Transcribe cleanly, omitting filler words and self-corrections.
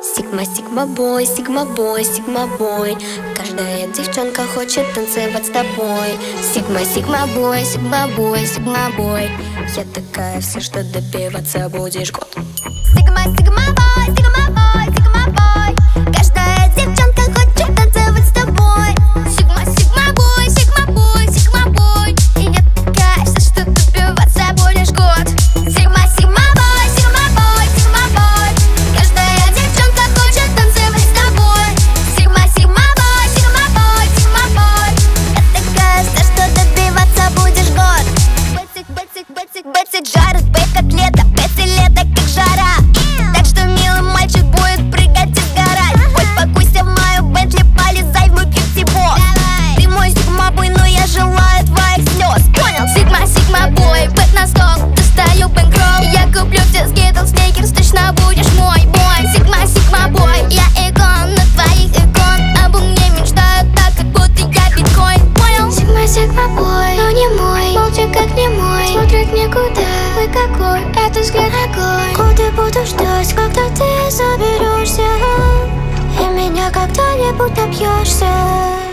Сигма, сигма бой, сигма бой, сигма бой. Каждая девчонка хочет танцевать с тобой. Сигма, сигма бой, сигма бой, сигма бой. Я такая вся, что добиваться будешь год. Сигма, сигма бой, сигма бой, сигма бой. Каждая девчонка хочет танцевать с тобой. Сигма, сигма бой, сигма бой, сигма бой. И я такая вся, что добиваться будешь год. Сигма, сигма бой, сигма бой, сигма бой. Каждая девчонка хочет танцевать с тобой. Сигма, сигма бой, сигма бой, сигма бой. Я такая вся, что добиваться будешь год. Бэтсик, бэтсик, бэтсик, бэтсик жарит, бэт как лето, бэтси лето как жара. Так что милый мальчик будет прыгать и сгорать. Хоть покуйся в мою Бентли, полезай в мой кьюти-бокс. Ты мой сигма-бой, но я желаю твоих слез. Понял? Сигма, сигма-бой, бэт на стол, достаю бэнкролл. Я куплю тебе скитлс, сникерс, точно будешь мой бой. Сигма, сигма-бой, я икон на твоих икон. Обо мне мечтают так, как будто я биткоин. Понял? Сигма, сигма бой, но не мой. Молча как не мой, смотрит никуда. Вы какой, это взгляд огонь. Годы буду ждать, когда ты заберешься, и меня когда-нибудь напьешься.